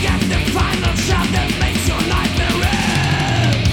get the final shot that makes your nightmare end.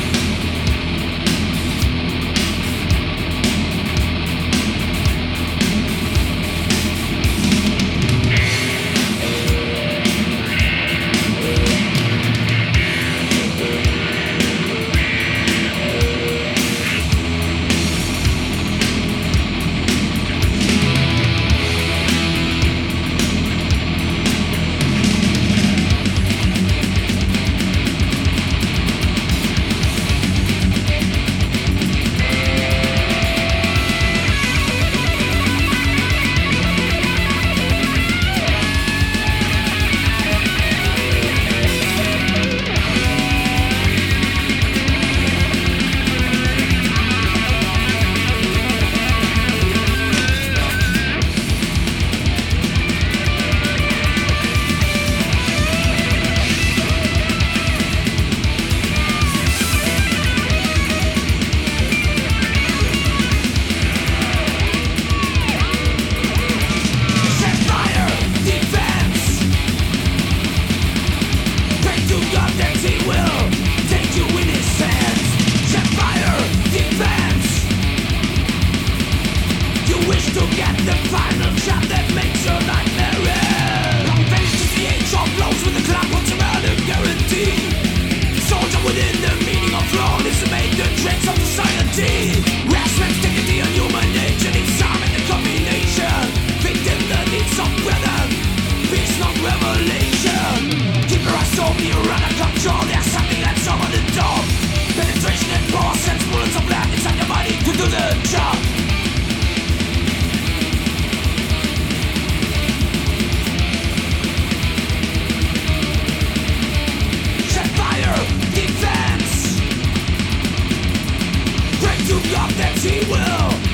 To get the final shot that makes your nightmare end. Long face to the age of blows with a clap on some other guarantee. Soldier within the meaning of law is to make the dregs of society. Respect, dignity, and human nature needs some in the combination. Victim the needs of brethren, peace not revelation. Keep your eyes on me, you're under control. There's something that's over the top. Penetration and power sends bullets of black inside your body to do the job. To God that he will